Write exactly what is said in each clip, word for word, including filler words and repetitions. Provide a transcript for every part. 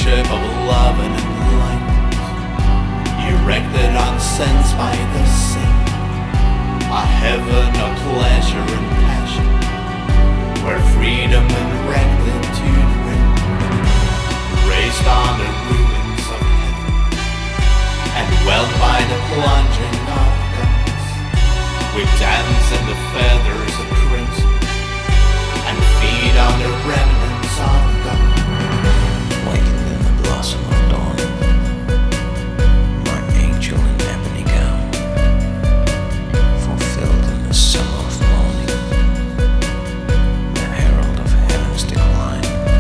kingship of love and enlightenment, erected on sense by the saint, a heaven of pleasure and passion, where freedom and rectitude reign, raised on the ruins of heaven, and welled by the plunging of guns. We dance in the feathers of crimson, and feed on the remnants of God. Wakened in the blossom of dawn, my angel in ebony gown, fulfilled in the summer of morning, the herald of heaven's decline.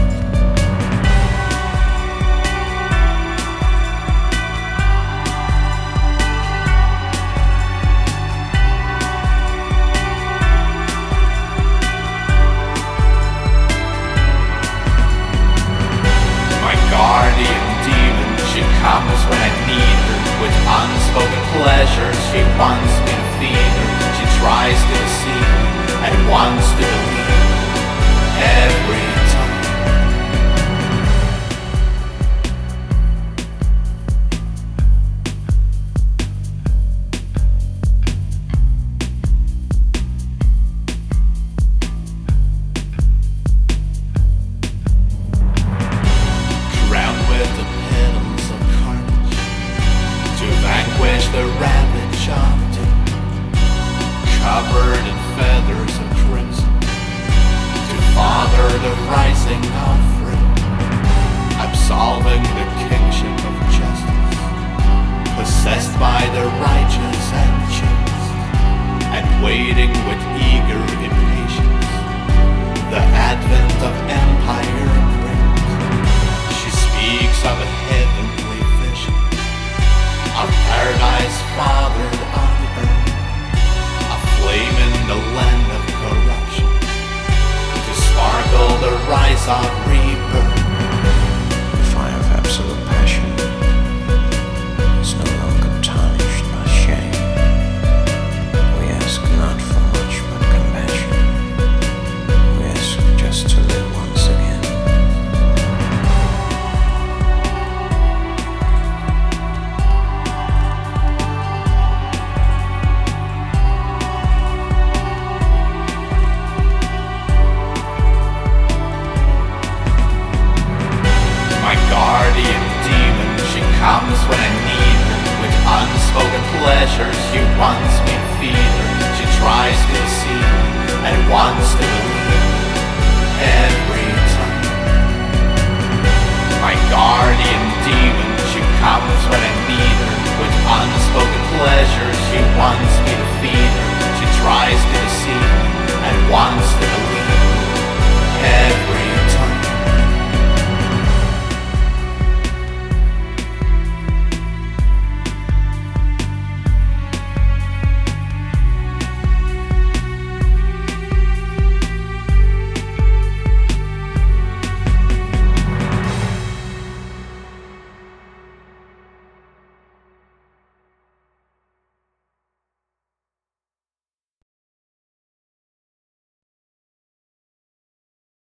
Guardian demon, she comes when I need her. With unspoken pleasures, she wants me to feed her. She tries to deceive me and wants to believe every time. The ravage of doom, covered in feathers of crimson, to father the rising of freedom, absolving the kingship of justice, possessed by the righteous and chaste, and waiting with eager impatience the advent of empire great. She speaks of a heavenly vision, of paradise fathered on earth, a flame in the land of corruption, to sparkle the rise of rebirth. The fire of absolute passion is no longer tarnished by shame. We ask not for much but compassion. We ask just to live once again. Guardian demon, she comes when I need her. With unspoken pleasures, she wants me to feed her. She tries to deceive me and wants to believe every